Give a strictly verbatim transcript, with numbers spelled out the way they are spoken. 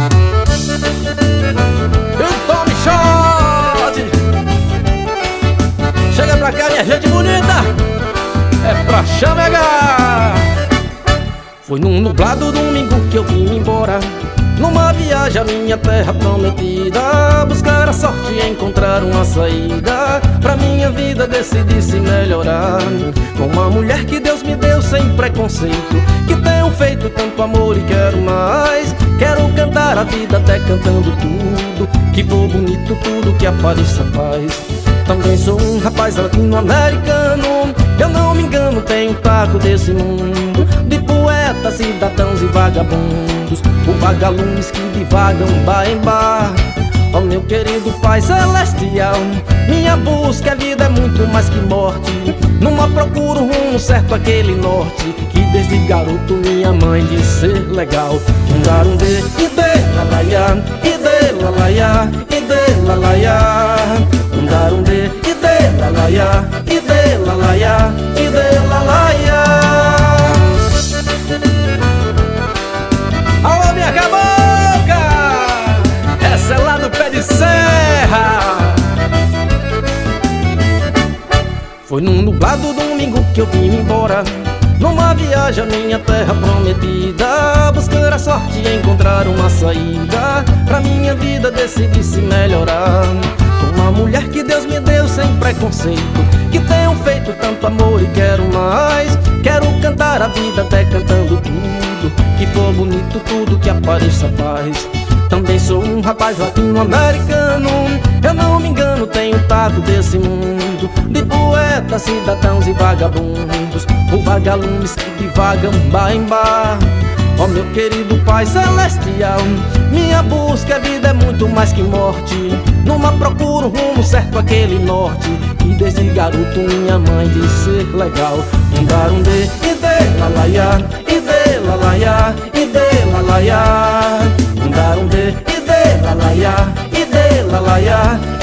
Então me shot. Chega pra cá, minha gente bonita, é pra chamegar. Foi num nublado domingo que eu vim embora, numa viagem à minha terra prometida, buscar a sorte e encontrar uma saída pra minha vida, decidi se melhorar com uma mulher que Deus me deu sem preconceito, que tenho feito tanto amor e quero mais. Quero cantar a vida até cantando tudo, que for bonito tudo que apareça paz. Também sou um rapaz latino-americano, eu não me engano, tenho um taco desse mundo, de poetas, cidadãos e vagabundos, o vagalumes que divagam bar em bar. Ó oh, meu querido Pai Celestial, minha busca, a vida é muito mais que morte, numa procura um rumo certo, aquele norte, que desde garoto minha mãe disse ser legal. Um dar um de, e de lalaiá, e de lalaiá, e de lalaiá. Um dar um de, e de lalaiá, e de lalaiá, e de lalaiá. Alô, minha cabocla, essa é lá do pé de serra. Foi num nublado domingo que eu vim embora, numa viagem à minha terra prometida, buscar a sorte e encontrar uma saída pra minha vida, decidi se melhorar com uma mulher que Deus me deu sem preconceito, que tenho feito tanto amor e quero mais. Quero cantar a vida até cantando tudo, que for bonito tudo que apareça paz. Também sou um rapaz latino-americano, eu não me engano, tenho um taco desse mundo, de poetas, cidadãos e vagabundos, o vagalumes que divagam bar em bar. Ó oh, meu querido Pai Celestial, minha busca, a vida é muito mais que morte, numa procura um rumo certo, aquele norte, que desde garoto minha mãe disse ser legal. Um dar um de, e de lalaiá, e de lalaiá, e de lalaiá. Um dar um de, e de lalaiá, e de lalaiá,